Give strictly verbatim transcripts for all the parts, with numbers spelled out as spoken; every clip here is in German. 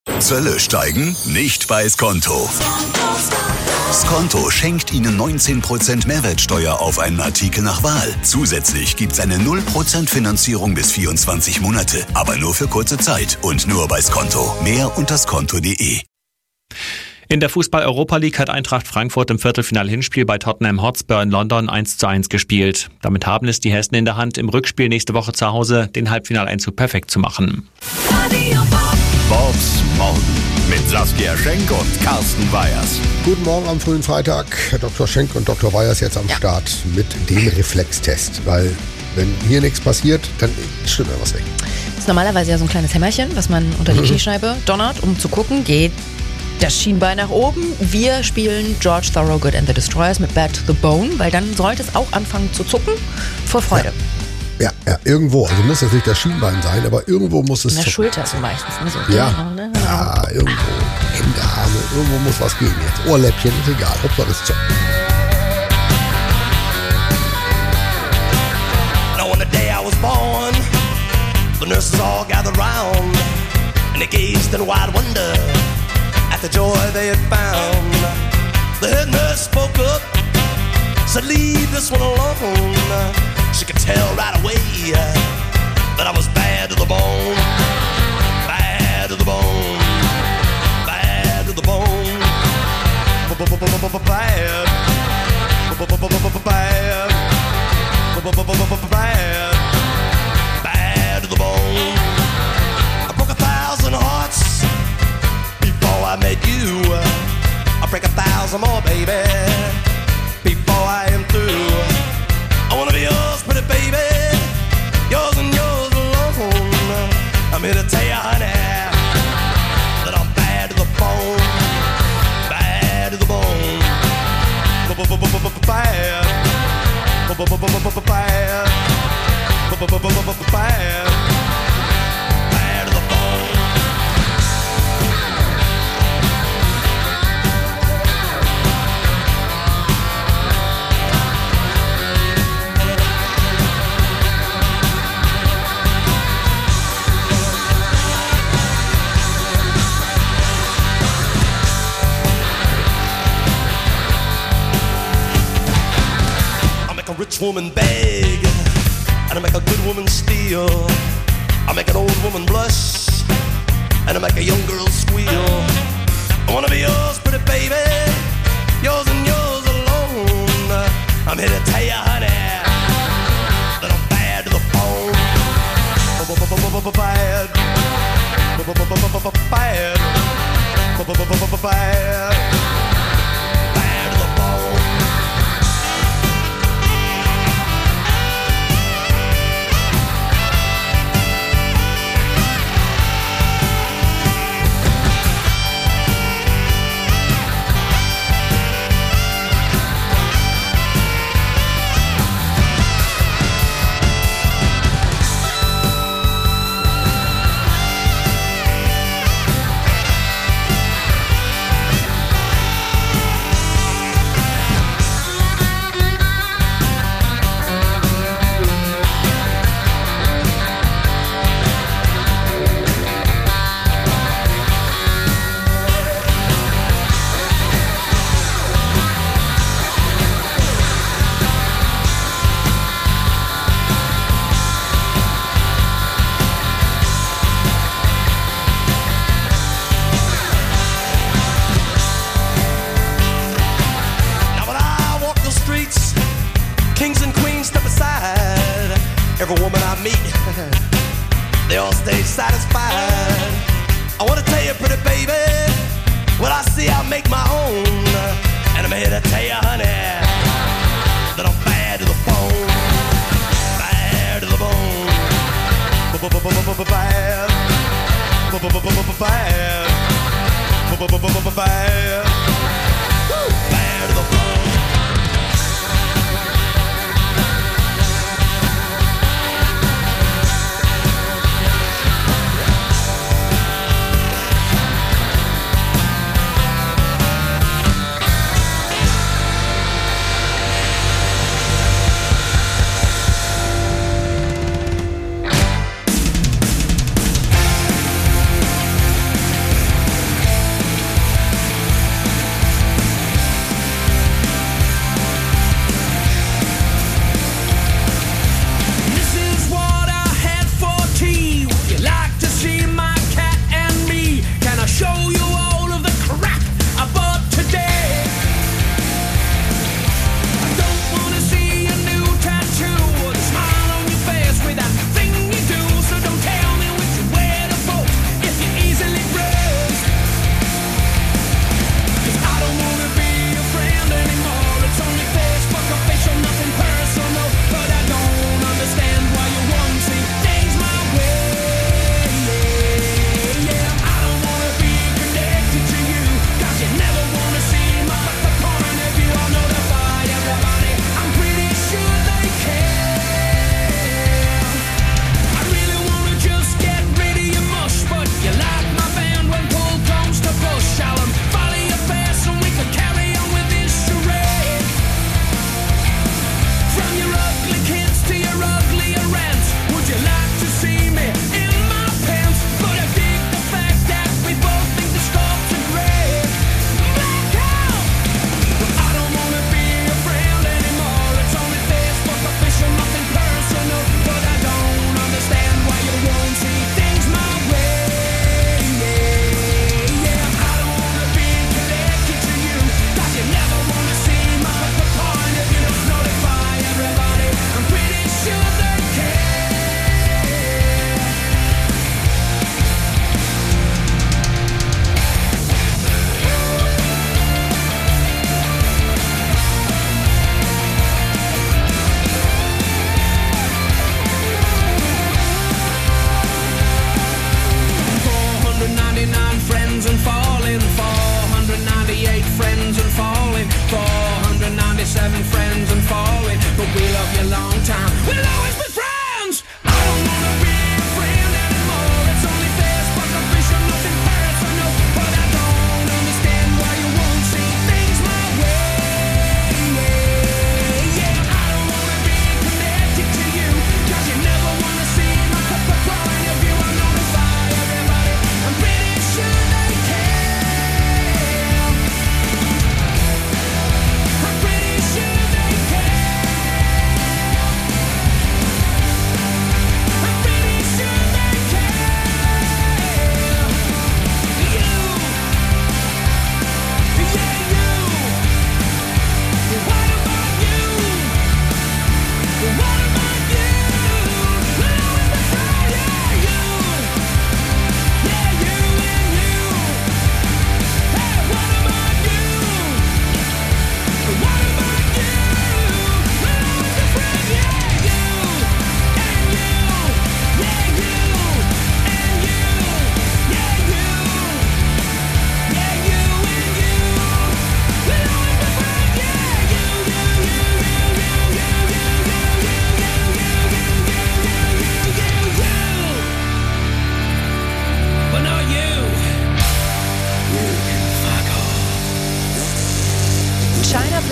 Zölle steigen? Nicht bei Skonto. Skonto schenkt Ihnen neunzehn Prozent Mehrwertsteuer auf einen Artikel nach Wahl. Zusätzlich gibt's eine null Prozent Finanzierung bis vierundzwanzig Monate. Aber nur für kurze Zeit und nur bei Skonto. Mehr unter skonto punkt de. In der Fußball-Europa League hat Eintracht Frankfurt im Viertelfinal-Hinspiel bei Tottenham Hotspur in London eins zu eins gespielt. Damit haben es die Hessen in der Hand, im Rückspiel nächste Woche zu Hause den Halbfinaleinzug perfekt zu machen. Bobs Morgen mit Saskia Schenk und Carsten Weyers. Guten Morgen am frühen Freitag. Herr Doktor Schenk und Doktor Weyers jetzt am Ja. Start mit dem Reflextest. Weil wenn hier nichts passiert, dann stimmt ja was nicht. Das ist normalerweise ja so ein kleines Hämmerchen, was man unter die Kniescheibe donnert, um zu gucken, geht das Schienbein nach oben. Wir spielen George Thorogood and the Destroyers mit Bad to the Bone, weil dann sollte es auch anfangen zu zucken vor Freude. Ja, ja, irgendwo. Also muss das nicht das Schienbein sein, aber irgendwo muss es In der zucken. Schulter so meistens. Ne? So Ja. ne? Ja, irgendwo. Hände, Arme, irgendwo muss was gehen jetzt. Ohrläppchen, ist egal. Hauptsache es zuckt. Now on the day I was born, the nurses all gathered round, and they gazed in wide wonder at the joy they had found. The head nurse spoke up, said, "Leave this one alone." She could tell right away that I was bad to the bone, bad to the bone, bad to the bone, bad, bad, bad, bad to the bone. I broke a thousand hearts before I met you. I'll break a thousand more, baby, before I am through. I wanna be yours, pretty baby, yours and yours alone. I'm here to tell you, honey, that I'm bad to the bone, bad to the bone, bad, bad, bad, bad to the bone. A rich woman beg, and I make a good woman steal. I make an old woman blush, and I make a young girl squeal. I wanna be yours, pretty baby, yours and yours alone. I'm here to tell you, honey, that I'm bad to the bone. Bad, bad, bad, bad to the bone. Kings and queens step aside. Every woman I meet, they all stay satisfied. I wanna tell you, pretty baby, what I see I make my own. And I'm here to tell you, honey, that I'm bad to the bone, bad to the bone, bad, bad, bad, bad, bad to the bone.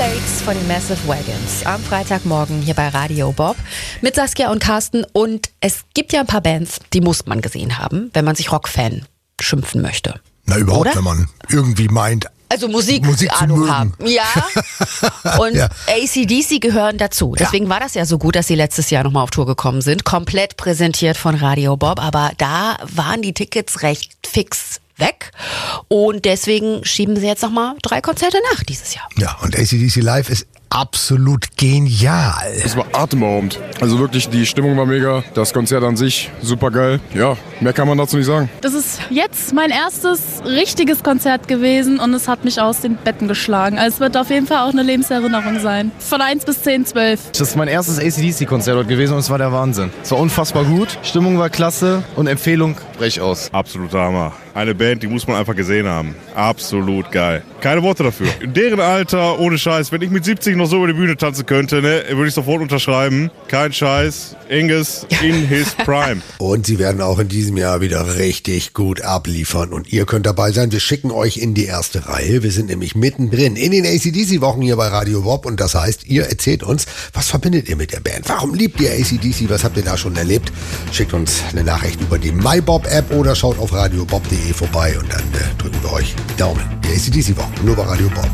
Celebrates von den Massive Wagons. Am Freitagmorgen hier bei Radio Bob mit Saskia und Carsten. Und es gibt ja ein paar Bands, die muss man gesehen haben, wenn man sich Rockfan schimpfen möchte. Na, überhaupt, Oder? wenn man irgendwie meint, Also Musik, Musik zu Ahnung mögen. haben. Ja. Und Ja. A C D C gehören dazu. Deswegen war das ja so gut, dass sie letztes Jahr nochmal auf Tour gekommen sind. Komplett präsentiert von Radio Bob. Aber da waren die Tickets recht fix weg. Und deswegen schieben sie jetzt nochmal drei Konzerte nach dieses Jahr. Ja, und A C D C Live ist absolut genial. Es war atemberaubend. Also wirklich, die Stimmung war mega. Das Konzert an sich, super geil. Ja, mehr kann man dazu nicht sagen. Das ist jetzt mein erstes richtiges Konzert gewesen und es hat mich aus den Betten geschlagen. Also es wird auf jeden Fall auch eine Lebenserinnerung sein. Von eins bis zehn, zwölf. Das ist mein erstes A C D C-Konzert dort gewesen und es war der Wahnsinn. Es war unfassbar gut, Stimmung war klasse und Empfehlung, brech aus. Absoluter Hammer. Eine Band, die muss man einfach gesehen haben. Absolut geil. Keine Worte dafür. In deren Alter, ohne Scheiß, wenn ich mit siebzig noch so über die Bühne tanzen könnte, ne, würde ich sofort unterschreiben. Kein Scheiß. Inges in his prime. Und sie werden auch in diesem Jahr wieder richtig gut abliefern. Und ihr könnt dabei sein. Wir schicken euch in die erste Reihe. Wir sind nämlich mittendrin in den A C D C-Wochen hier bei Radio Bob. Und das heißt, ihr erzählt uns, was verbindet ihr mit der Band? Warum liebt ihr A C D C? Was habt ihr da schon erlebt? Schickt uns eine Nachricht über die MyBob-App oder schaut auf radiobob punkt de vorbei. Und dann äh, drücken wir euch die Daumen. Die A C D C-Wochen, nur bei Radio Bob.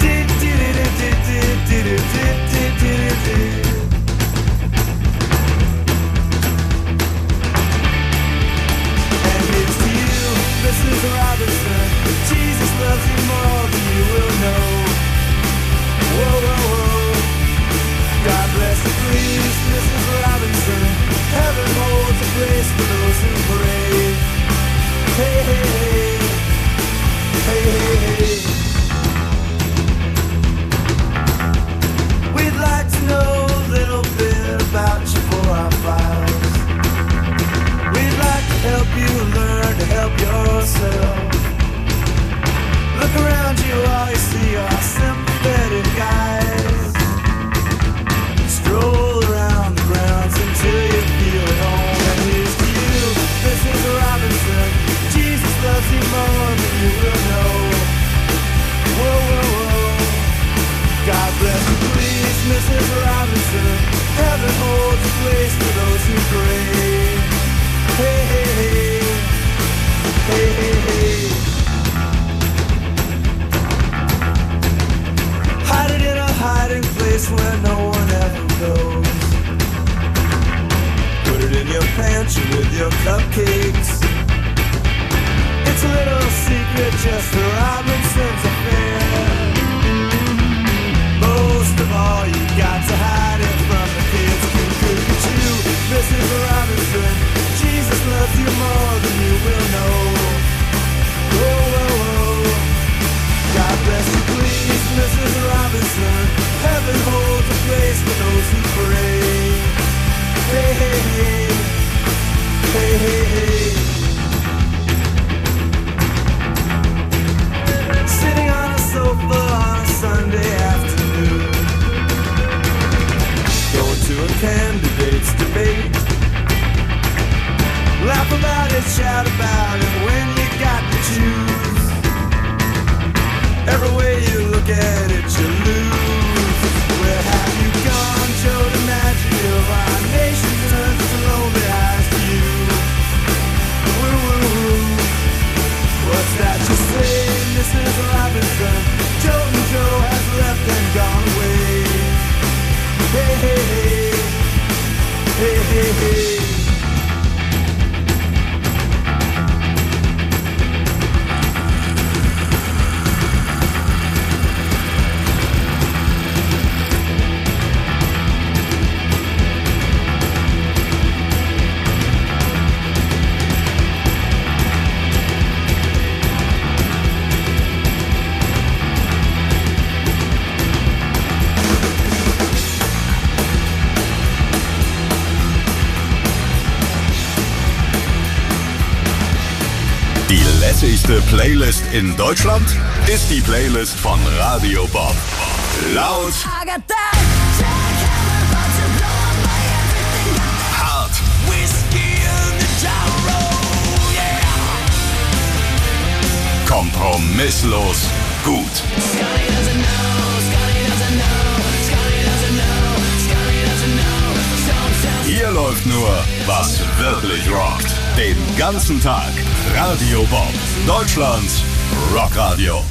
lässigste Playlist in Deutschland ist die Playlist von Radio Bob. Laut, hart, kompromisslos gut. Hier läuft nur, was wirklich rockt. Den ganzen Tag. Radio Bob. Deutschlands Rockradio.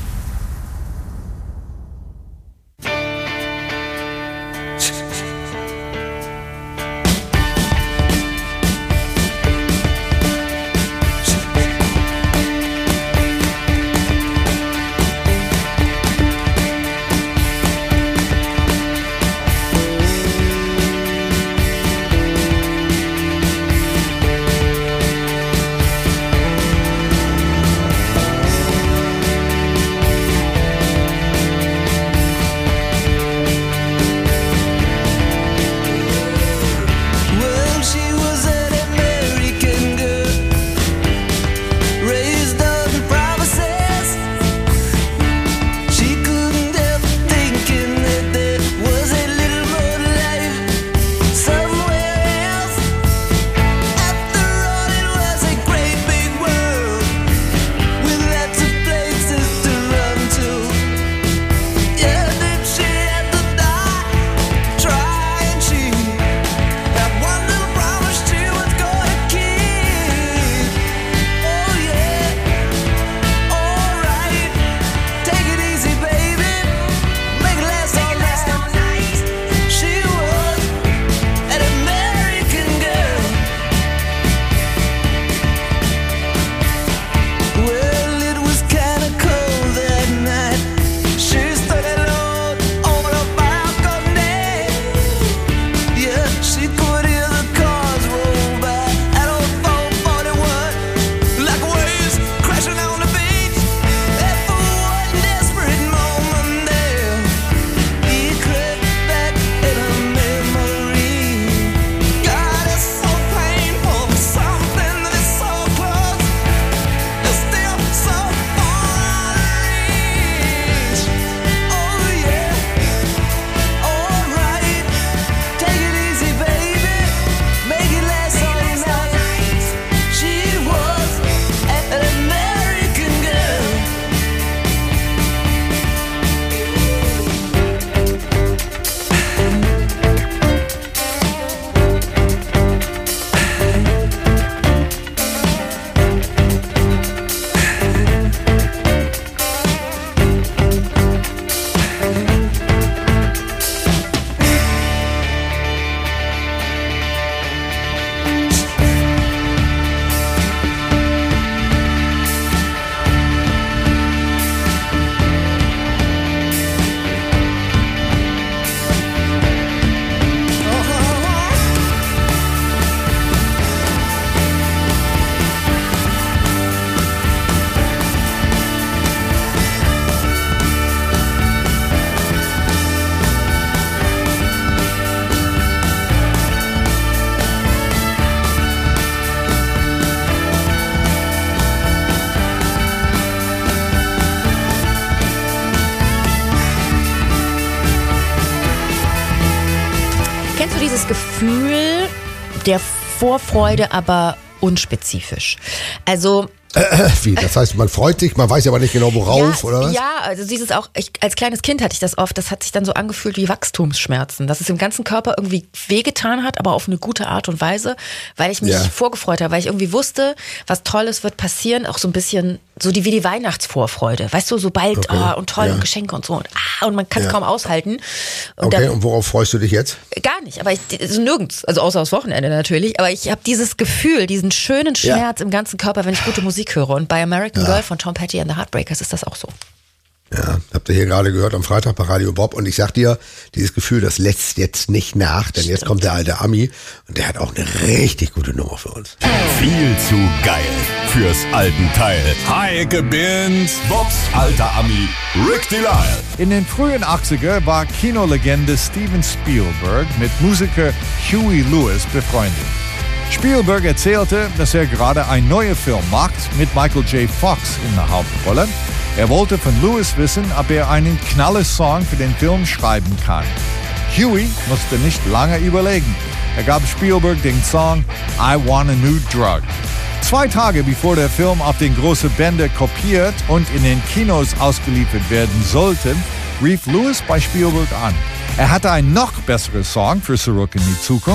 dieses Gefühl der Vorfreude, aber unspezifisch. Also Äh, wie? Das heißt, man freut sich, man weiß aber nicht genau worauf, ja, oder was? Ja, also dieses auch, ich, als kleines Kind hatte ich das oft, das hat sich dann so angefühlt wie Wachstumsschmerzen, dass es im ganzen Körper irgendwie wehgetan hat, aber auf eine gute Art und Weise, weil ich mich Ja. vorgefreut habe, weil ich irgendwie wusste, was Tolles wird passieren, auch so ein bisschen so die wie die Weihnachtsvorfreude, weißt du, so bald Okay. oh, und toll Ja. und Geschenke und so und, ah, und man kann es Ja. kaum aushalten. Und Okay, dann, und worauf freust du dich jetzt? gar nicht, aber ich, also nirgends, also außer aufs Wochenende natürlich, aber ich habe dieses Gefühl, diesen schönen Ja. Schmerz im ganzen Körper, wenn ich gute Musik höre, und bei American Ja. Girl von Tom Petty and the Heartbreakers ist das auch so. Ja, habt ihr hier gerade gehört am Freitag bei Radio Bob, und ich sag dir, dieses Gefühl, das lässt jetzt nicht nach, denn jetzt kommt der alte Ami und der hat auch eine richtig gute Nummer für uns. Viel zu geil fürs alten Teil. Heike Binz, Bobs alter Ami, Rick Delisle. In den frühen achtziger war Kinolegende Steven Spielberg mit Musiker Huey Lewis befreundet. Spielberg erzählte, dass er gerade einen neuen Film macht mit Michael J. Fox in der Hauptrolle. Er wollte von Lewis wissen, ob er einen Knaller-Song für den Film schreiben kann. Huey musste nicht lange überlegen. Er gab Spielberg den Song I Want a New Drug. Zwei Tage bevor der Film auf den großen Bänder kopiert und in den Kinos ausgeliefert werden sollte, rief Lewis bei Spielberg an. Er hatte einen noch besseren Song für Zurück in die Zukunft.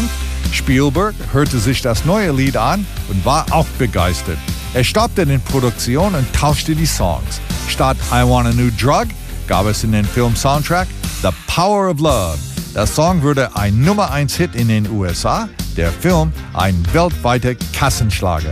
Spielberg hörte sich das neue Lied an und war auch begeistert. Er stoppte in Produktion und tauschte die Songs. Statt I Want a New Drug gab es in den Film-Soundtrack The Power of Love. Der Song wurde ein Nummer eins Hit in den U S A, der Film ein weltweiter Kassenschlager.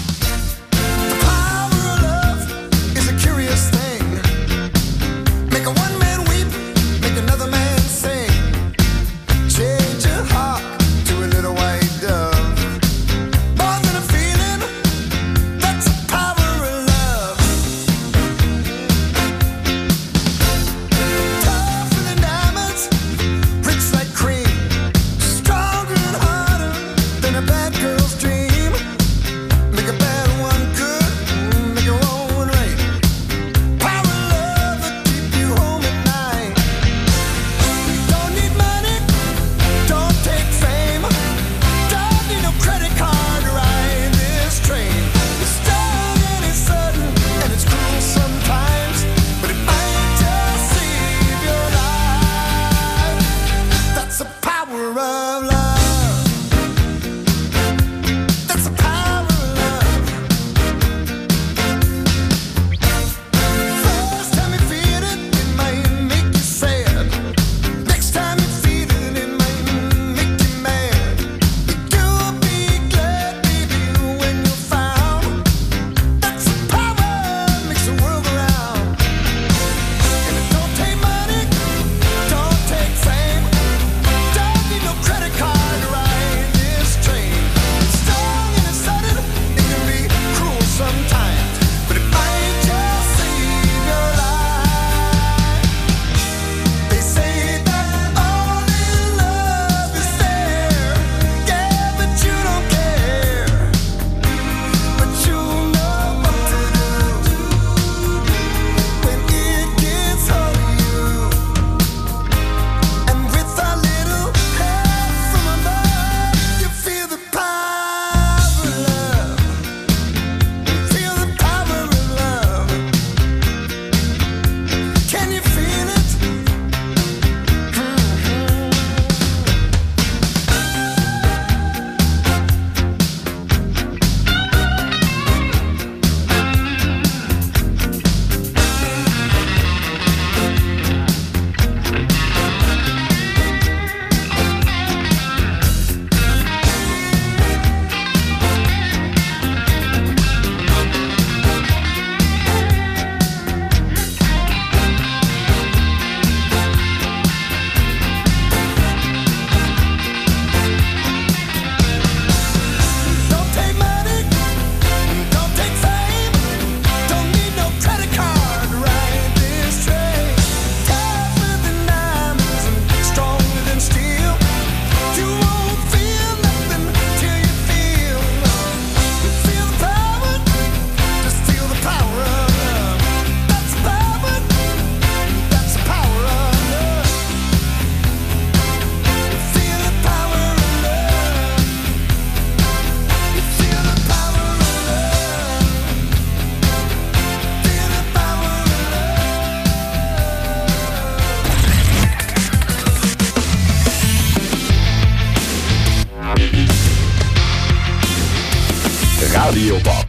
Radio Bob.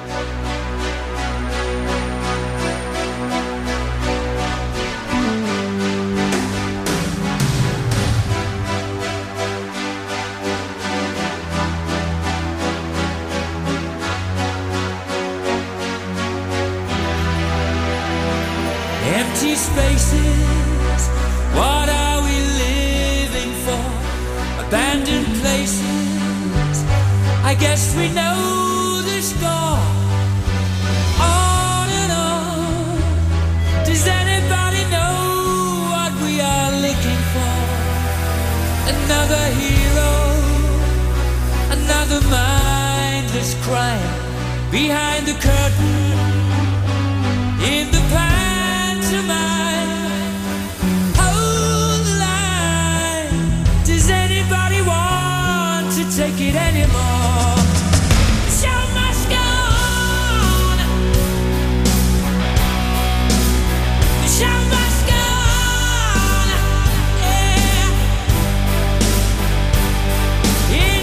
Empty spaces, what are we living for? Abandoned places, I guess we know the score. On and on, does anybody know what we are looking for? Another hero, another mindless crime, behind the curtain, in the pantomime. Hold the line, does anybody want to take it anymore? The show must go on. The show must go on. Yeah. In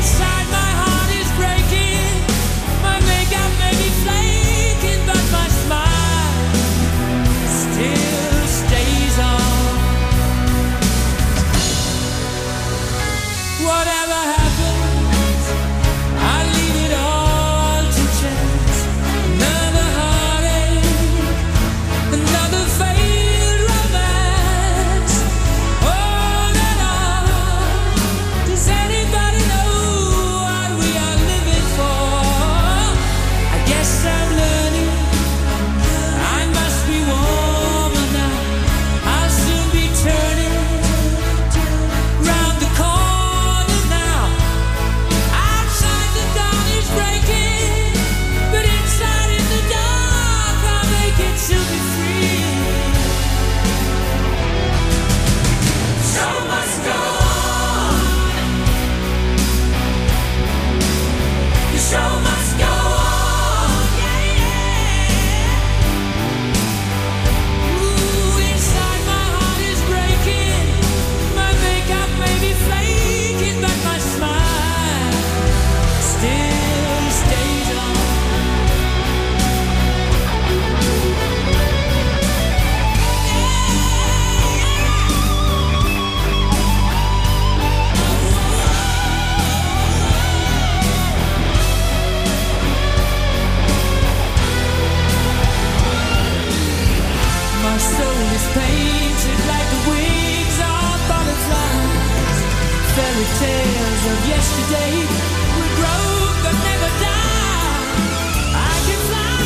soul is painted like the wings of butterflies. Fairy tales of yesterday will grow but never die. I can fly,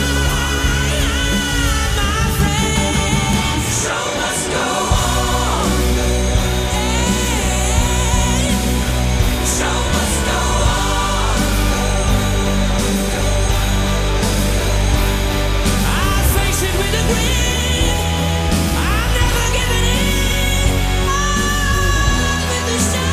my friend. Show must go on. Show must go on. I face it with a grin. I'm never giving in. On with the show.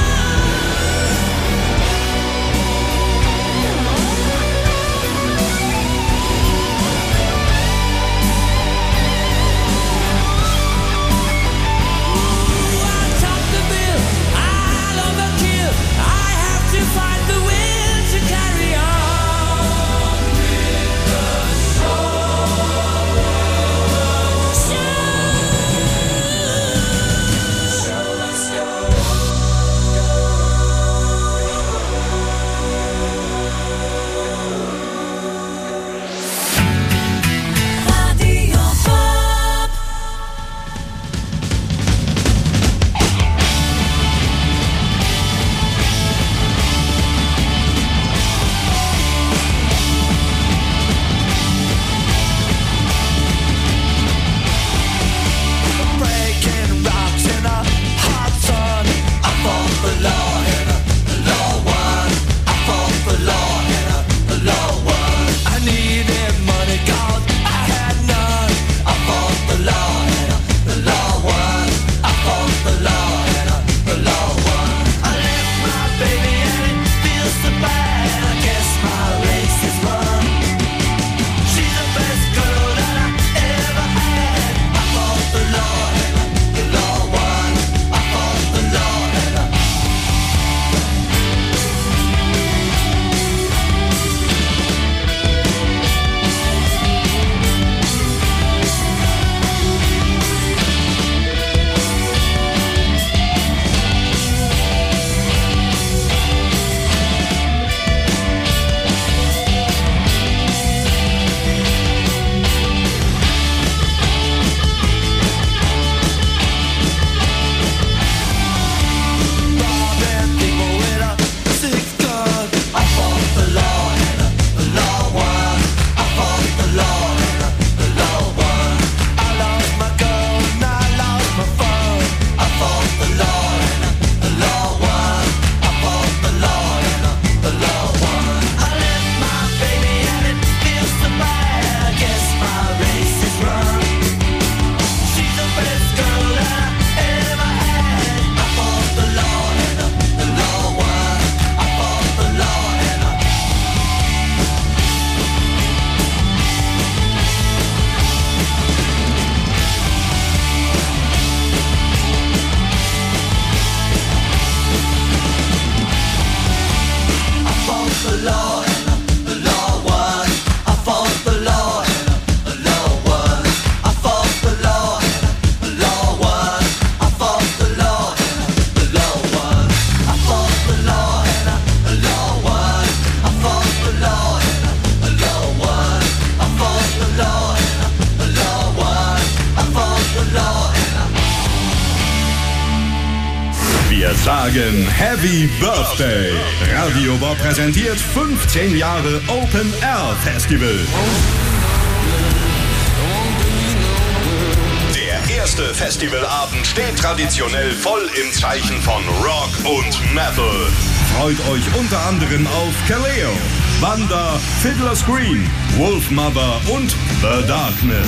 Wir sagen Happy Birthday. Radio Bob präsentiert fünfzehn Jahre Open Air Festival. Der erste Festivalabend steht traditionell voll im Zeichen von Rock und Metal. Freut euch unter anderem auf Kaleo, Wanda, Fiddler's Green, Wolfmother und The Darkness.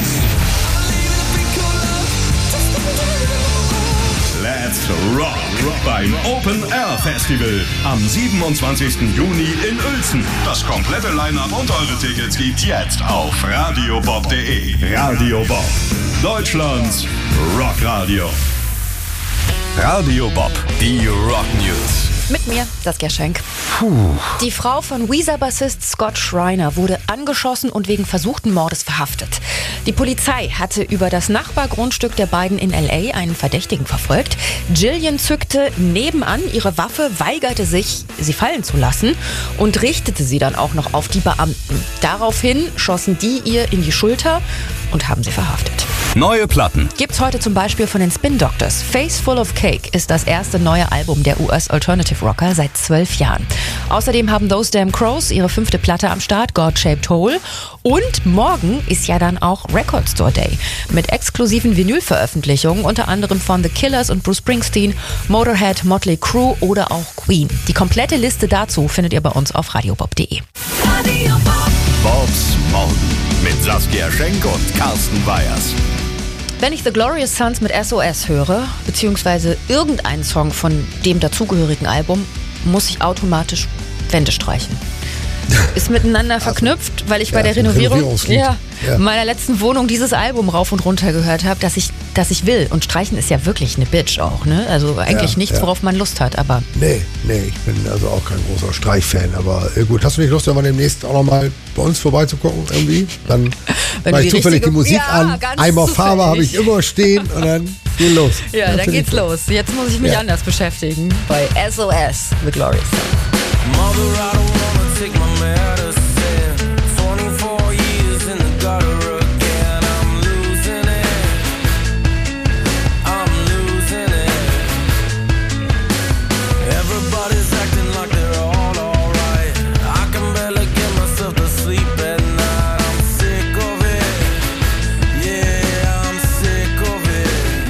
Let's Rock beim Open Air Festival am siebenundzwanzigsten Juni in Uelzen. Das komplette Line-Up und eure Tickets gibt's jetzt auf radiobob punkt de. Radio Bob, Deutschlands Rockradio. Radio Bob, die Rock News. Mit mir, Saskia Schenk. Puh. Die Frau von Weezer-Bassist Scott Schreiner wurde angeschossen und wegen versuchten Mordes verhaftet. Die Polizei hatte über das Nachbargrundstück der beiden in L A einen Verdächtigen verfolgt. Jillian zückte nebenan ihre Waffe, weigerte sich, sie fallen zu lassen und richtete sie dann auch noch auf die Beamten. Daraufhin schossen die ihr in die Schulter und haben sie verhaftet. Neue Platten. Gibt's heute zum Beispiel von den Spin Doctors. Face Full of Cake ist das erste neue Album der U S Alternative Rocker seit zwölf Jahren. Außerdem haben Those Damn Crows ihre fünfte Platte am Start, God Shaped Hole. Und morgen ist ja dann auch Record Store Day mit exklusiven Vinylveröffentlichungen, unter anderem von The Killers und Bruce Springsteen, Motorhead, Motley Crue oder auch Queen. Die komplette Liste dazu findet ihr bei uns auf radiobob punkt de. Radio Bob. Bobs Morgen mit Saskia Schenk und Carsten Weyers. Wenn ich The Glorious Sons mit S O S höre, beziehungsweise irgendeinen Song von dem dazugehörigen Album, muss ich automatisch Wände streichen. Ist miteinander verknüpft, weil ich Ja, bei der ist ein Renovierung Renovierungslied. ja, Ja. meiner letzten Wohnung dieses Album rauf und runter gehört habe, dass ich, dass ich will. Und streichen ist ja wirklich eine Bitch auch, ne? Also eigentlich Ja, nichts, ja. worauf man Lust hat, aber Nee, nee, ich bin also auch kein großer Streichfan, aber äh, gut, hast du nicht Lust, wenn wir demnächst auch nochmal bei uns vorbeizugucken irgendwie? Dann Wenn mach du ich die zufällig richtige- die Musik Ja, an, ganz Eimer Farbe habe ich zufällig. immer stehen und dann geht los. ja, dann find ich geht's gut. los. Jetzt muss ich mich Ja. anders beschäftigen bei S O S, The Glorious Sons. Mother, I don't wanna take my medicine. twenty-four years in the gutter again. I'm losing it. I'm losing it. Everybody's acting like they're all alright. I can barely get myself to sleep at night. I'm sick of it. Yeah, I'm sick of it.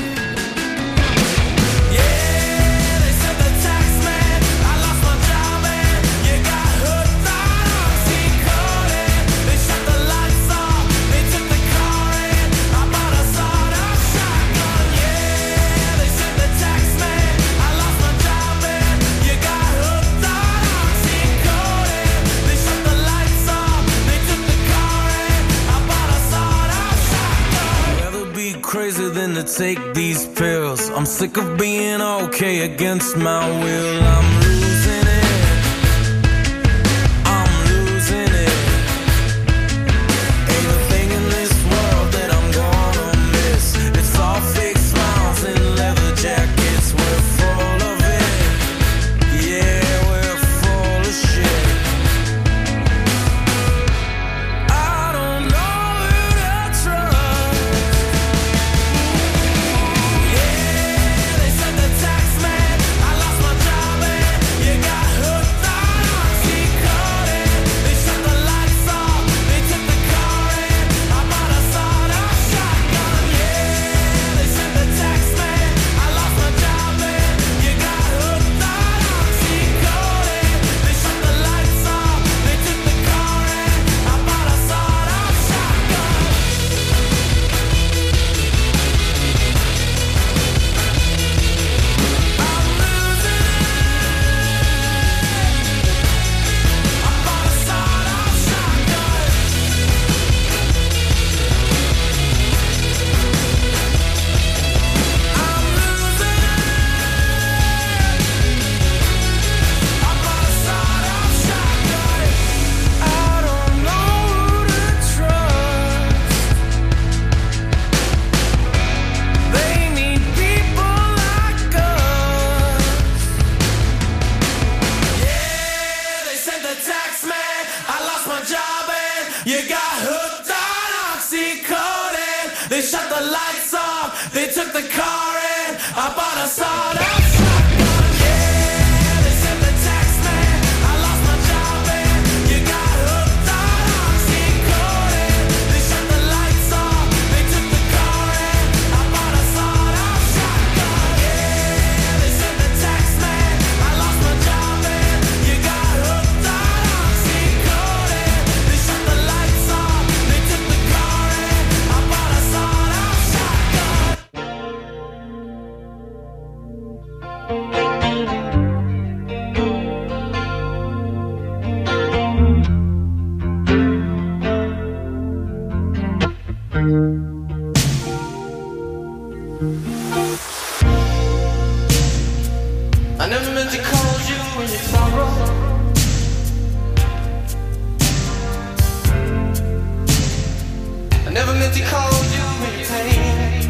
Yeah, they said the tax man. I lost my job and you got hooked on oxycodone. They shut the lights off, they took the car in. I bought a sawed-off shotgun. Yeah, they said the tax man. I lost my job and you got hooked on oxycodone. They shut the lights off, they took the car in. I bought a sawed-off shotgun. I'd rather be crazy than to take these pills. I'm sick of being okay against my will. I'm losing it. I'm losing it. Ain't a thing in this world that I'm gonna miss. It's all fake smiles and leather jackets. We're full of it. Yeah, we're full of shit. I don't know who to trust. Yeah, they said the tax man. I lost my job and you got hooked on oxycodone. They shut the lights off, they took the car in. I bought a sawed-off shotgun. Yeah, they said the tax man. I lost my job and you got hooked on oxycodone. They shut the lights off, they took the car in. I bought a sawed-off shotgun. I don't know who to trust. They need people like us. Yeah, they sent the tax man. I lost my job and you got hooked on oxycodone. They shut the lights off, they took the car in. I bought a sawed-off shotgun. Yeah, they sent the tax man. I lost my job and you got hooked on oxycodone. They shut the lights off, they took the car in. I bought a sawed-off shotgun. Yeah, they sent the tax man. I lost my job and you got hooked on oxycodone. They shut the lights off, they took the car in. I bought a sawed-off shotgun. I never meant to call you in your sorrow. I never meant to call you in your pain.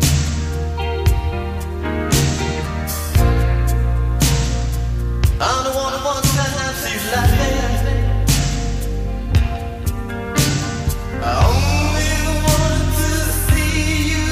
I'm the one who wants to see you laughing. I only wanted to see you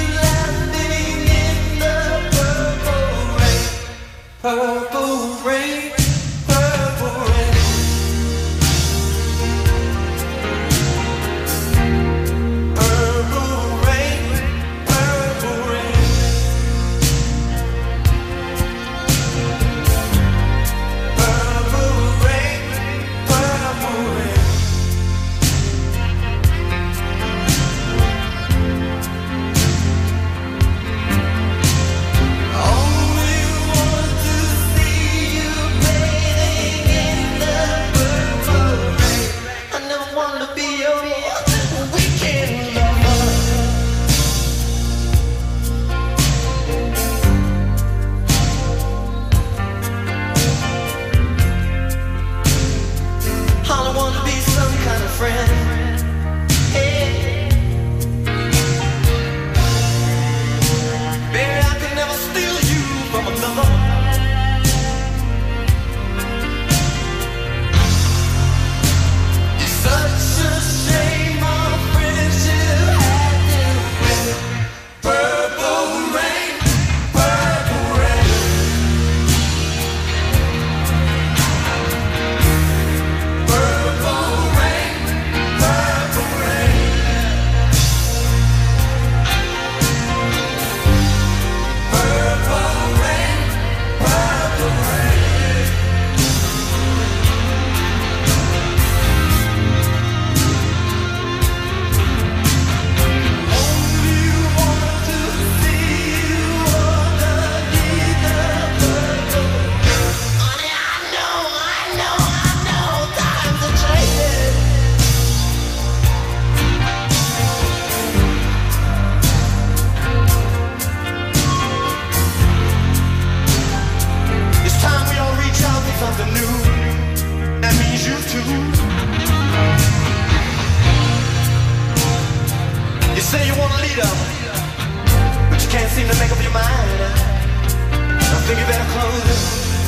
clothing.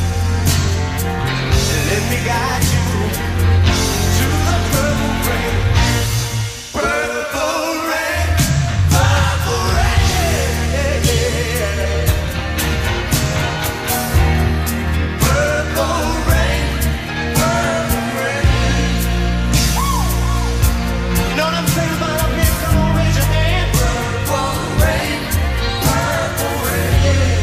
Let me guide you to the purple rain. Purple rain, purple rain. Purple rain, purple rain. You know what I'm saying about up here? Come on, raise your hand. Purple rain, purple rain.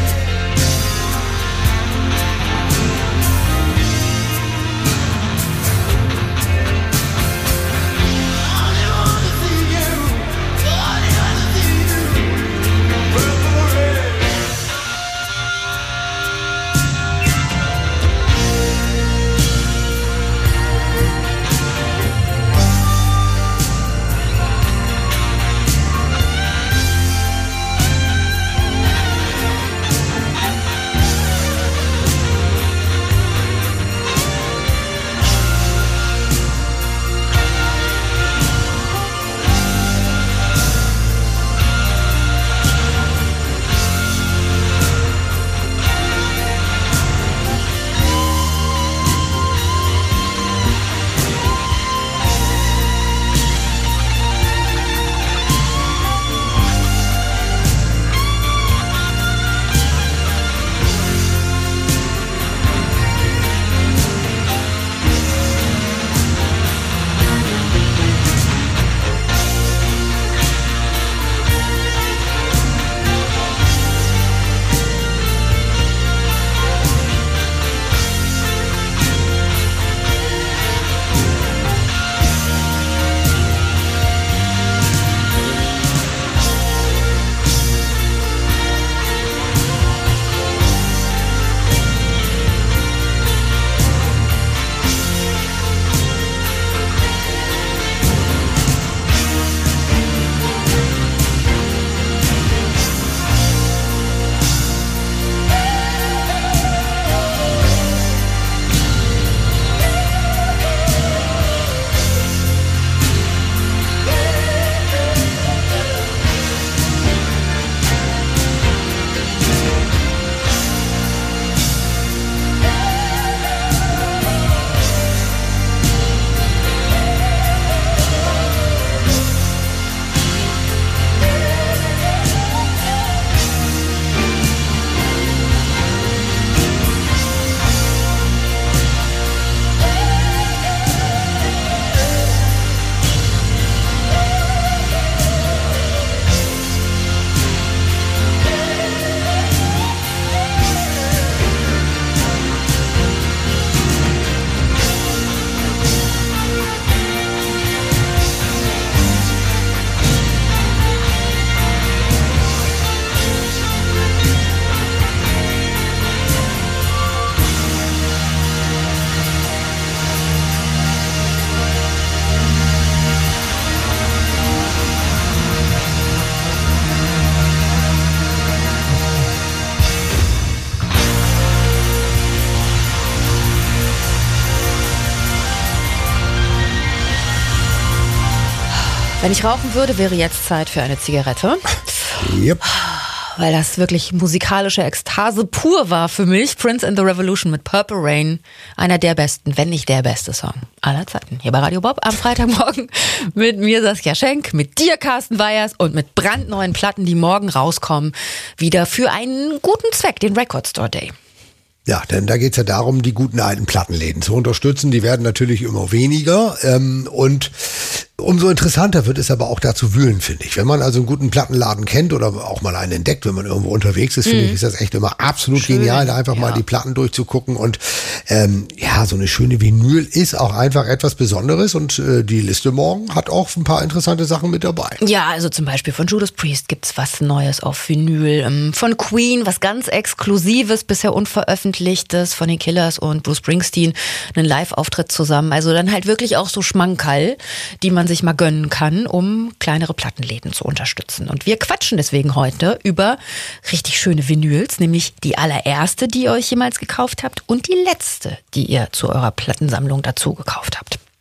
Wenn ich rauchen würde, wäre jetzt Zeit für eine Zigarette. Yep. Weil das wirklich musikalische Ekstase pur war für mich. Prince and the Revolution mit Purple Rain. Einer der besten, wenn nicht der beste Song aller Zeiten. Hier bei Radio Bob am Freitagmorgen mit mir Saskia Schenk, mit dir Carsten Weyers und mit brandneuen Platten, die morgen rauskommen. Wieder für einen guten Zweck, den Record Store Day. Ja, denn da geht's ja darum, die guten alten Plattenläden zu unterstützen. Die werden natürlich immer weniger. Ähm, und umso interessanter wird es aber auch da zu wühlen, finde ich. Wenn man also einen guten Plattenladen kennt oder auch mal einen entdeckt, wenn man irgendwo unterwegs ist, finde Mhm. ich, ist das echt immer absolut Schön, genial, da einfach ja. mal die Platten durchzugucken. Und ähm, ja, so eine schöne Vinyl ist auch einfach etwas Besonderes. Und äh, die Liste morgen hat auch ein paar interessante Sachen mit dabei. Ja, also zum Beispiel von Judas Priest gibt's was Neues auf Vinyl. Ähm, Von Queen was ganz Exklusives, bisher Unveröffentlichtes. Von den Killers und Bruce Springsteen einen Live-Auftritt zusammen. Also dann halt wirklich auch so Schmankerl, die man sich mal gönnen kann, um kleinere Plattenläden zu unterstützen. Und wir quatschen deswegen heute über richtig schöne Vinyls, nämlich die allererste, die ihr euch jemals gekauft habt und die letzte, die ihr zu eurer Plattensammlung dazu gekauft habt.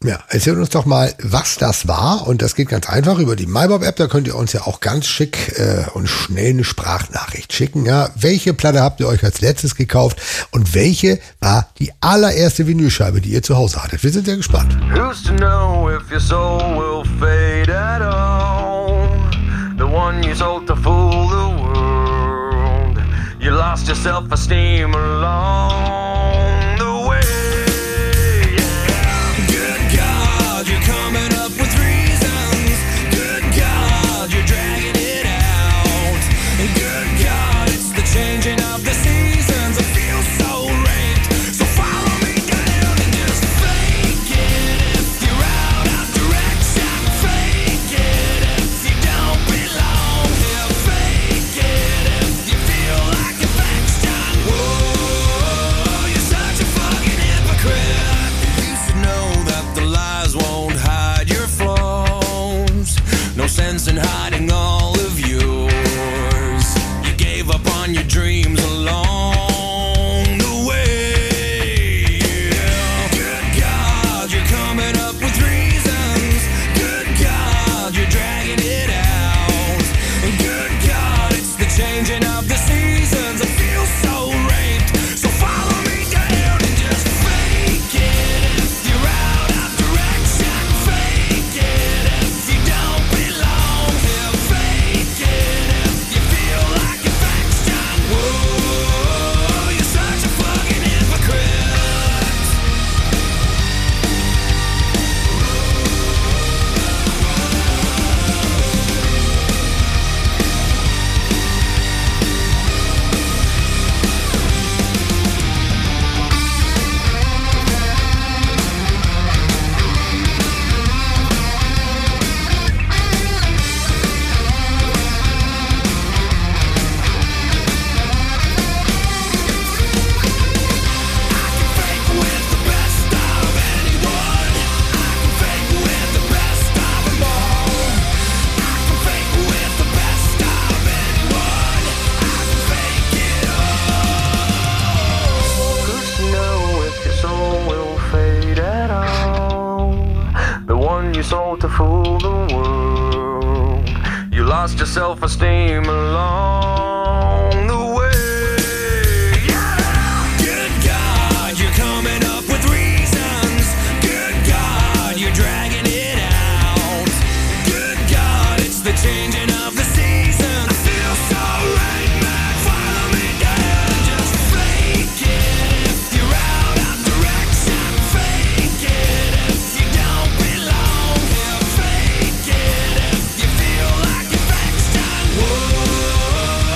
Ja, erzählt uns doch mal, was das war. Und das geht ganz einfach über die MyBob-App. Da könnt ihr uns ja auch ganz schick äh, und schnell eine Sprachnachricht schicken. Ja, welche Platte habt ihr euch als letztes gekauft? Und welche war die allererste Vinylscheibe, die ihr zu Hause hattet? Wir sind sehr gespannt. Who's to know if your soul will fade at all? The one you sold to fool the world. You lost your self-esteem along the way. Changing of the seasons, I feel so raped. So follow me down and just fake it if you're out of direction. Fake it if you don't belong here. Fake it if you feel like affection. Whoa, you're such a fucking hypocrite. You should know that the lies won't hide your flaws. No sense in hiding all of yours. Up on your dreams along the way. Yeah. Good God, you're coming up with reasons. Good God, you're dragging it out. And good God, it's the changing of the seasons. I feel so raped. So follow me down and just fake it if you're out of direction. Fake it if you don't belong here. Fake it if you feel like whoa, you're such a fucking hypocrite. Sold to fool the world. You lost your self-esteem along the way. Yeah. Good God, you're coming up with reasons. Good God, you're dragging it out. Good God, it's the changing of the seasons. I feel so right, man. Follow me down. Just fake it if you're out of direction. Fake it if you don't belong. Fake it if you feel like affection. Whoa.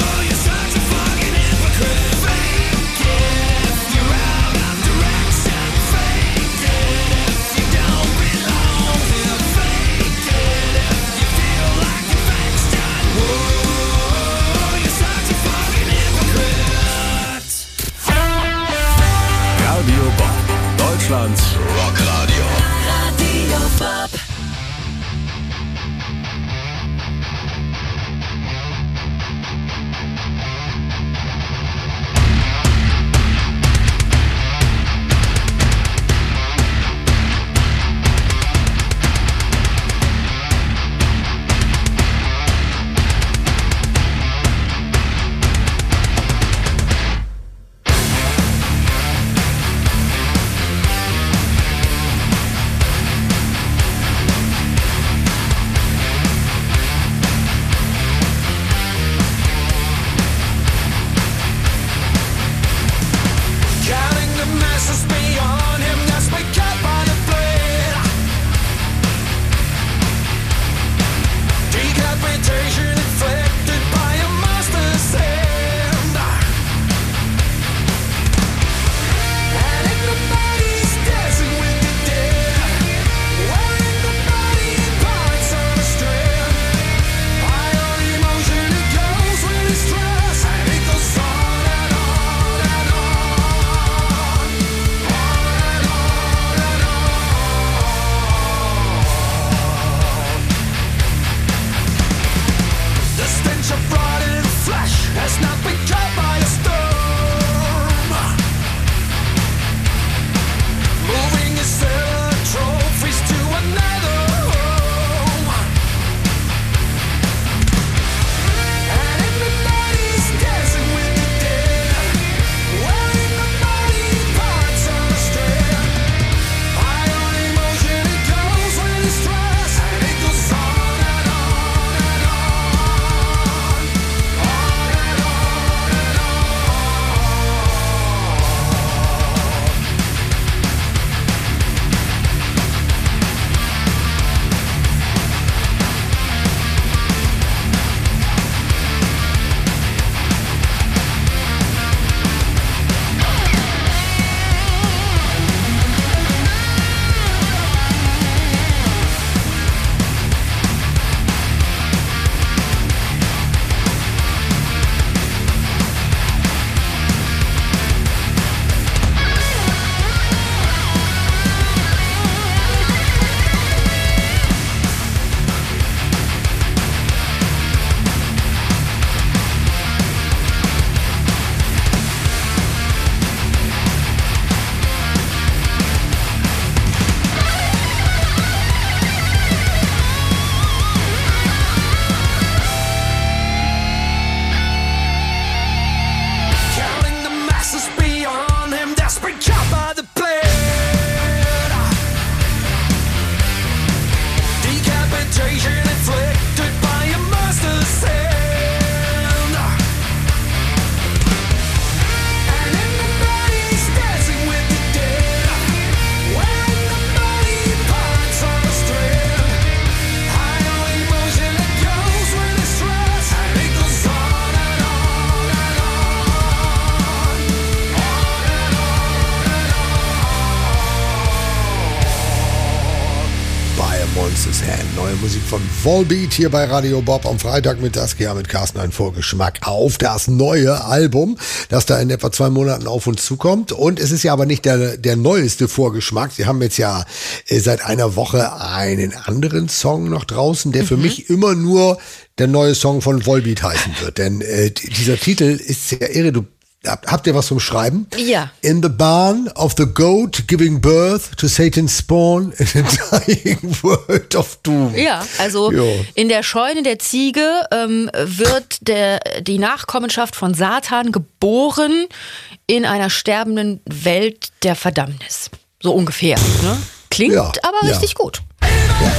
Neue Musik von Volbeat hier bei Radio Bob am Freitag mit Saskia mit Carsten, ein Vorgeschmack auf das neue Album, das da in etwa zwei Monaten auf uns zukommt. Und es ist ja aber nicht der, der neueste Vorgeschmack. Sie haben jetzt ja äh, seit einer Woche einen anderen Song noch draußen, der für mhm. mich immer nur der neue Song von Volbeat heißen wird. Denn äh, dieser Titel ist sehr irre. Du Habt ihr was zum Schreiben? Ja. In the barn of the goat giving birth to Satan's spawn in a dying world of doom. Ja, also jo. in der Scheune der Ziege ähm, wird der, die Nachkommenschaft von Satan geboren in einer sterbenden Welt der Verdammnis. So ungefähr. Ne? Klingt ja, aber ja. richtig gut. Ja.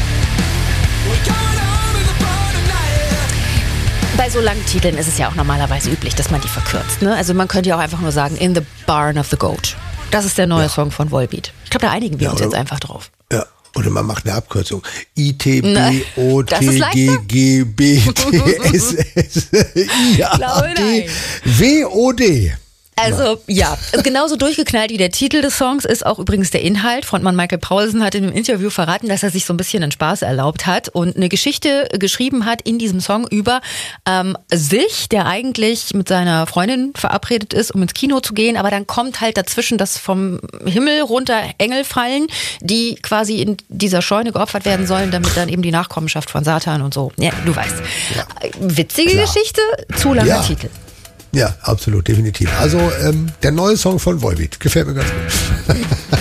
Bei so langen Titeln ist es ja auch normalerweise üblich, dass man die verkürzt. Ne? Also man könnte ja auch einfach nur sagen, In the Barn of the Goat. Das ist der neue ja. Song von Volbeat. Ich glaube, da einigen wir ja, uns oder, jetzt einfach drauf. Ja, oder man macht eine Abkürzung. I T B O T G G B T S S I A D W O D. Also ja, genauso durchgeknallt wie der Titel des Songs ist auch übrigens der Inhalt. Frontmann Michael Paulsen hat in einem Interview verraten, dass er sich so ein bisschen einen Spaß erlaubt hat und eine Geschichte geschrieben hat in diesem Song über ähm, sich, der eigentlich mit seiner Freundin verabredet ist, um ins Kino zu gehen, aber dann kommt halt dazwischen, dass vom Himmel runter Engel fallen, die quasi in dieser Scheune geopfert werden sollen, damit dann eben die Nachkommenschaft von Satan und so. Ja, du weißt. Ja. Witzige Klar. Geschichte, zu langer ja. Titel. Ja, absolut, definitiv. Also ähm, der neue Song von Volbeat gefällt mir ganz gut.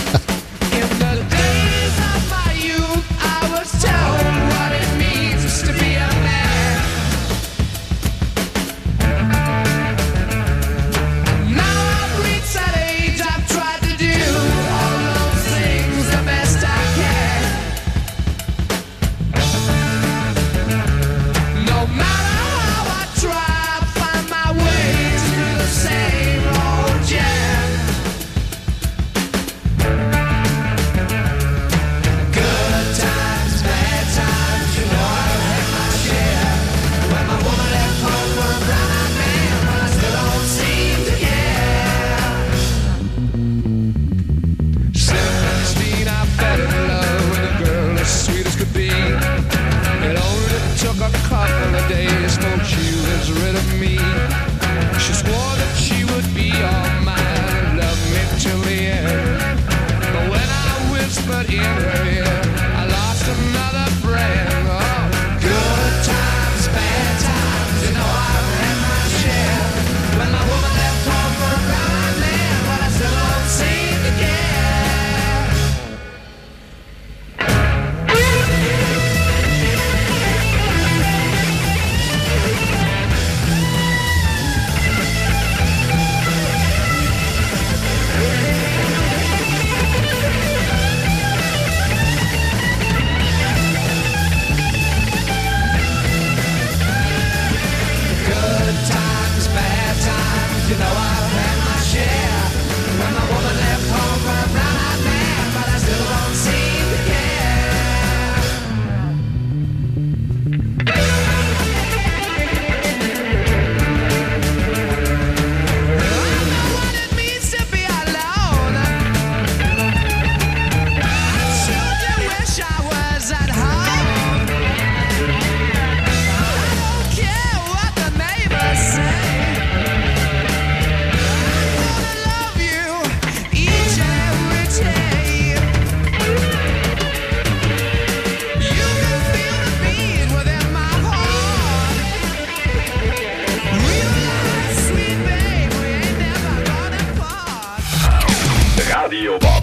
Radio Bob.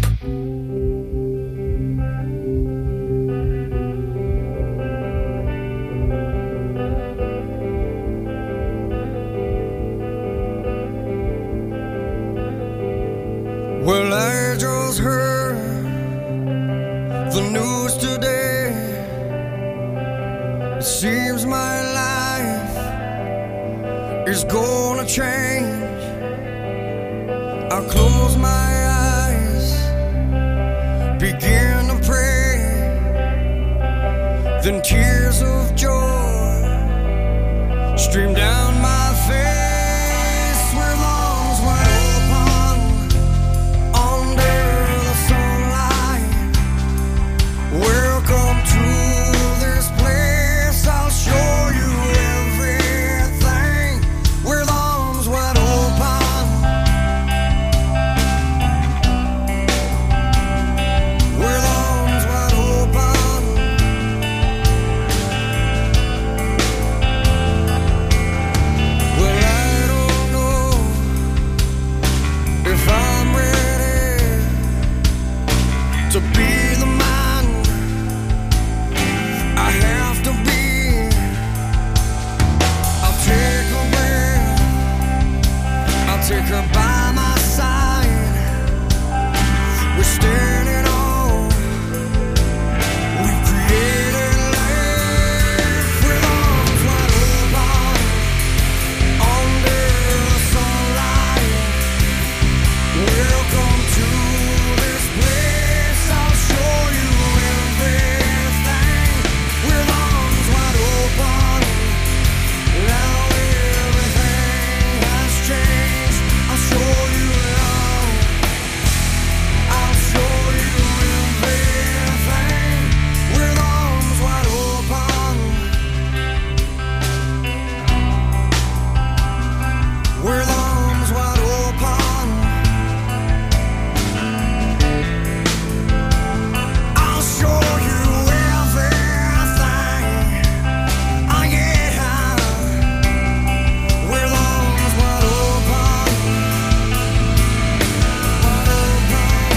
Well, I just heard the news today. It seems my life is gonna change. I close my eyes, begin to pray, then tears of joy stream down my face with arms wide open under the sunlight. Welcome to the take her by my side. We're standing on. We've created life with arms wide open under the sunlight. Welcome to this place. I'll show you everything with arms wide open. Now everything has changed. I'll show you love. I'll show you everything with arms wide open. With arms wide open. I'll show you everything. Oh yeah. With arms wide open. Wide open.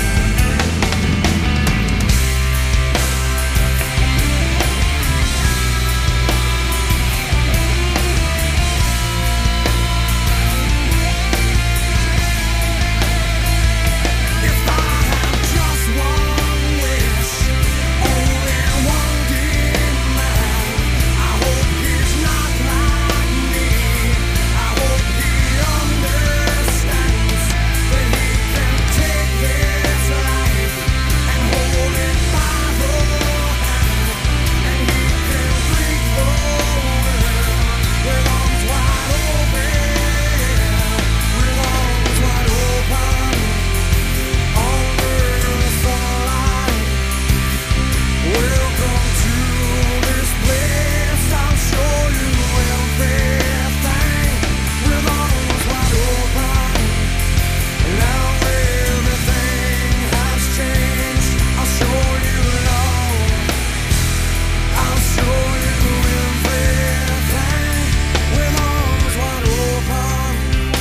If I have just one wish, only one demand, I hope he's not like me. I hope he understands that he can take this life and hold it by the hand, and he can break the world with arms wide open, with arms wide open under the sunlight. Welcome to this place. I'll show you everything with arms wide open. Now everything has changed. I'll show you love. I'll show you everything with arms wide open.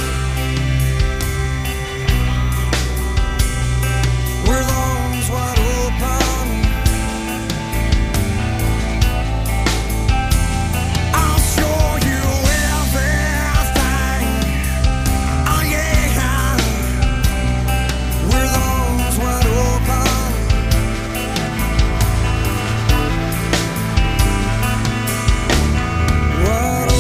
With arms wide open. I'll show you everything. Oh yeah. With arms wide open. Wide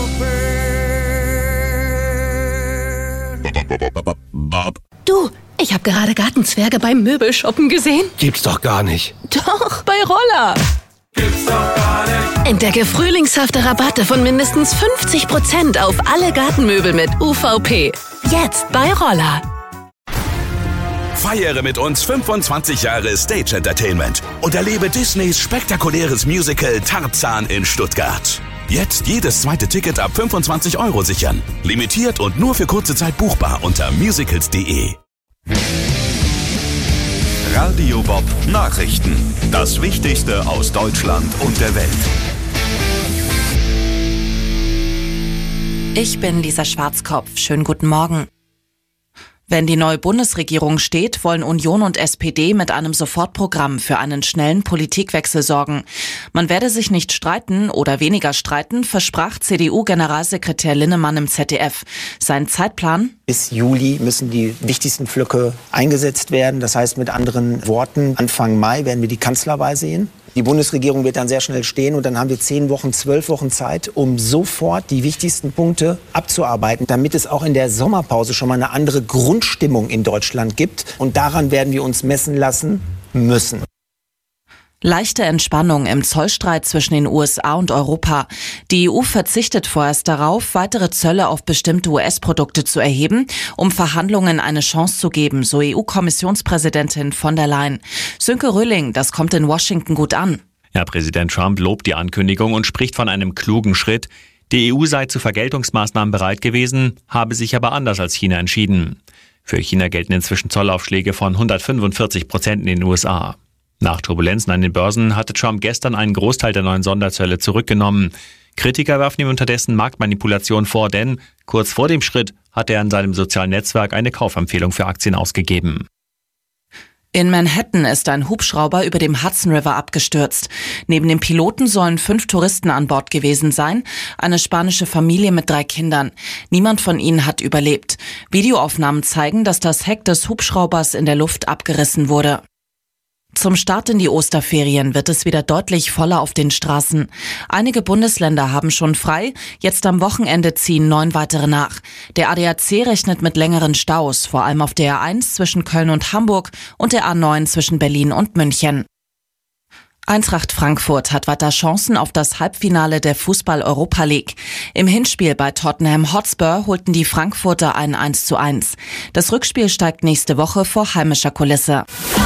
open. Du, ich habe gerade Gartenzwerge beim Möbelshoppen gesehen. Gibt's doch gar nicht. Doch, bei Roller. Gibt's doch gar nicht. Entdecke frühlingshafte Rabatte von mindestens fünfzig Prozent auf alle Gartenmöbel mit U V P. Jetzt bei Roller. Feiere mit uns fünfundzwanzig Jahre Stage Entertainment und erlebe Disneys spektakuläres Musical Tarzan in Stuttgart. Jetzt jedes zweite Ticket ab fünfundzwanzig Euro sichern. Limitiert und nur für kurze Zeit buchbar unter musicals punkt de. Radio Bob Nachrichten. Das Wichtigste aus Deutschland und der Welt. Ich bin Lisa Schwarzkopf. Schönen guten Morgen. Wenn die neue Bundesregierung steht, wollen Union und S P D mit einem Sofortprogramm für einen schnellen Politikwechsel sorgen. Man werde sich nicht streiten oder weniger streiten, versprach C D U-Generalsekretär Linnemann im Z D F. Sein Zeitplan? Bis Juli müssen die wichtigsten Pflöcke eingesetzt werden. Das heißt mit anderen Worten, Anfang Mai werden wir die Kanzlerwahl sehen. Die Bundesregierung wird dann sehr schnell stehen und dann haben wir zehn Wochen, zwölf Wochen Zeit, um sofort die wichtigsten Punkte abzuarbeiten, damit es auch in der Sommerpause schon mal eine andere Grundstimmung in Deutschland gibt. Und daran werden wir uns messen lassen müssen. Leichte Entspannung im Zollstreit zwischen den U S A und Europa. Die E U verzichtet vorerst darauf, weitere Zölle auf bestimmte U S-Produkte zu erheben, um Verhandlungen eine Chance zu geben, so E U-Kommissionspräsidentin von der Leyen. Sönke Röhling, das kommt in Washington gut an. Ja, Präsident Trump lobt die Ankündigung und spricht von einem klugen Schritt. Die E U sei zu Vergeltungsmaßnahmen bereit gewesen, habe sich aber anders als China entschieden. Für China gelten inzwischen Zollaufschläge von hundertfünfundvierzig Prozent in den U S A. Nach Turbulenzen an den Börsen hatte Trump gestern einen Großteil der neuen Sonderzölle zurückgenommen. Kritiker werfen ihm unterdessen Marktmanipulation vor, denn kurz vor dem Schritt hat er in seinem sozialen Netzwerk eine Kaufempfehlung für Aktien ausgegeben. In Manhattan ist ein Hubschrauber über dem Hudson River abgestürzt. Neben dem Piloten sollen fünf Touristen an Bord gewesen sein, eine spanische Familie mit drei Kindern. Niemand von ihnen hat überlebt. Videoaufnahmen zeigen, dass das Heck des Hubschraubers in der Luft abgerissen wurde. Zum Start in die Osterferien wird es wieder deutlich voller auf den Straßen. Einige Bundesländer haben schon frei, jetzt am Wochenende ziehen neun weitere nach. Der A D A C rechnet mit längeren Staus, vor allem auf der A eins zwischen Köln und Hamburg und der A neun zwischen Berlin und München. Eintracht Frankfurt hat weiter Chancen auf das Halbfinale der Fußball-Europa League. Im Hinspiel bei Tottenham Hotspur holten die Frankfurter ein eins zu eins. Das Rückspiel steigt nächste Woche vor heimischer Kulisse.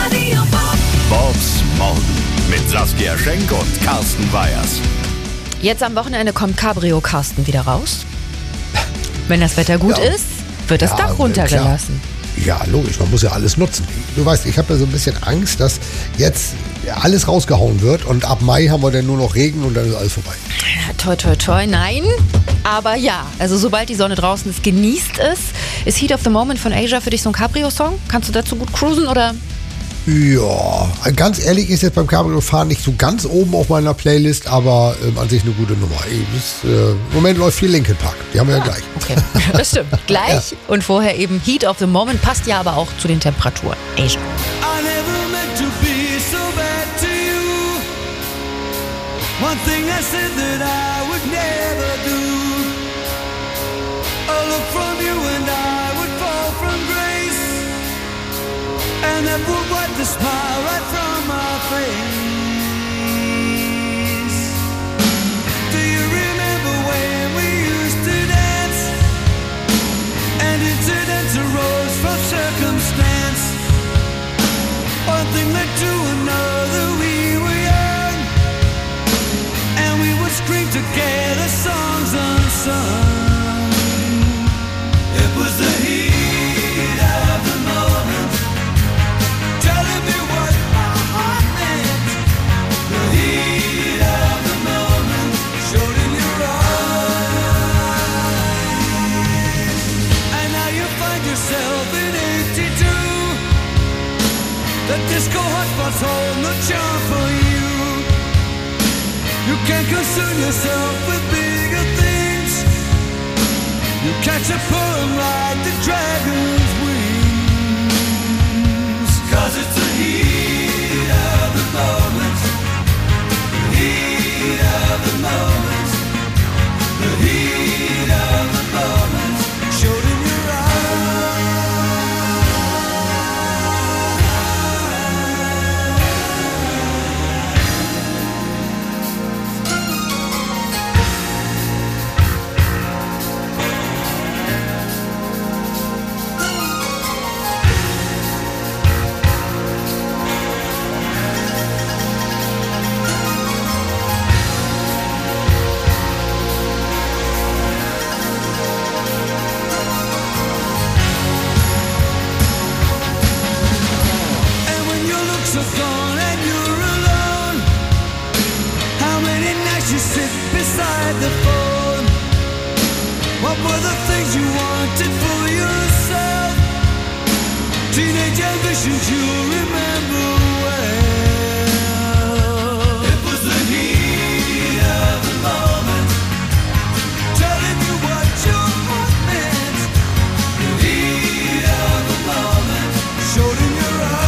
Bobs Morgen mit Saskia Schenk und Carsten Weyers. Jetzt am Wochenende kommt Cabrio Carsten wieder raus. Wenn das Wetter gut Ja. ist, wird das Ja, Dach runtergelassen. Ja, logisch, man muss ja alles nutzen. Du weißt, ich habe ja so ein bisschen Angst, dass jetzt alles rausgehauen wird und ab Mai haben wir dann nur noch Regen und dann ist alles vorbei. Ja, toi, toi, toi, nein. Aber ja, also sobald die Sonne draußen ist, genießt es. Ist Heat of the Moment von Asia für dich so ein Cabrio-Song? Kannst du dazu gut cruisen oder? Ja, ganz ehrlich ist jetzt beim Cabrio-Fahren nicht so ganz oben auf meiner Playlist, aber ähm, an sich eine gute Nummer. Ey, das, äh, Im Moment läuft viel Linkin Park, die haben wir ja gleich. Okay, das stimmt. Gleich und vorher eben Heat of the Moment, passt ja aber auch zu den Temperaturen. Asia. I never meant to be so bad to you. One thing I said that I would never do. A look from you and I would fall from grace. And that would wipe the smile right from my face. Do you remember when we used to dance? And incidents arose from circumstance. One thing led to another, we were young. And we would scream together songs unsung. It was the heat of the moment, telling me what my heart meant. The heat of the moment showed in your eyes. And now you find yourself in eighty-two. The disco hotspots hold no charm for you. You can't concern yourself with bigger things. You catch a poem like the dragon's wings. Cause it's the heat of the moment. The heat of the moment. The heat of the moment showed in your are gone and you're alone. How many nights you sit beside the phone? What were the things you wanted for yourself? Teenage ambitions you remember well. It was the heat of the moment, telling you what your heart meant. The heat of the moment showed in your eyes.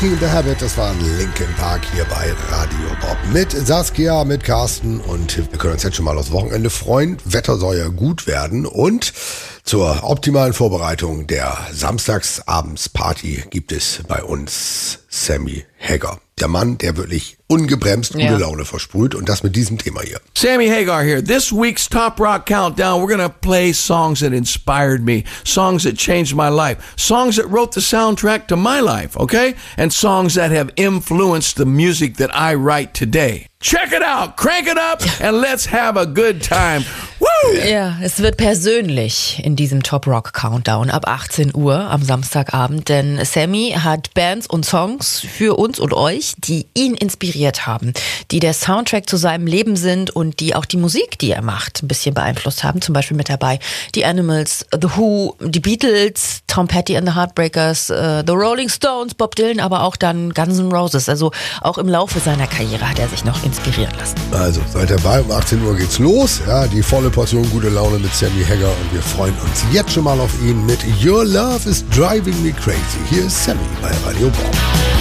Breaking the Habit, das war ein Linkin Park hier bei Radio Bob. Mit Saskia, mit Carsten und wir können uns jetzt schon mal aufs Wochenende freuen. Wetter soll ja gut werden und zur optimalen Vorbereitung der Samstagsabendsparty gibt es bei uns Sammy Hagar. Der Mann, der wirklich ungebremst gute Ja. Laune versprüht und das mit diesem Thema hier. Sammy Hagar here. This week's Top Rock Countdown, we're going to play songs that inspired me, songs that changed my life, songs that wrote the soundtrack to my life, okay? And songs that have influenced the music that I write today. Check it out, crank it up, and let's have a good time. Woo! Ja, es wird persönlich in diesem Top Rock Countdown ab achtzehn Uhr am Samstagabend, denn Sammy hat Bands und Songs für uns und euch, die ihn inspiriert haben, die der Soundtrack zu seinem Leben sind und die auch die Musik, die er macht, ein bisschen beeinflusst haben. Zum Beispiel mit dabei die Animals, The Who, die Beatles, Tom Petty and the Heartbreakers, uh, The Rolling Stones, Bob Dylan, aber auch dann Guns N' Roses. Also auch im Laufe seiner Karriere hat er sich noch inspirieren lassen. Also seid dabei, um achtzehn Uhr geht's los. Ja, die volle Portion gute Laune mit Sammy Hagar und wir freuen uns jetzt schon mal auf ihn mit Your Love is Driving Me Crazy. Hier ist Sammy bei Radio Bob.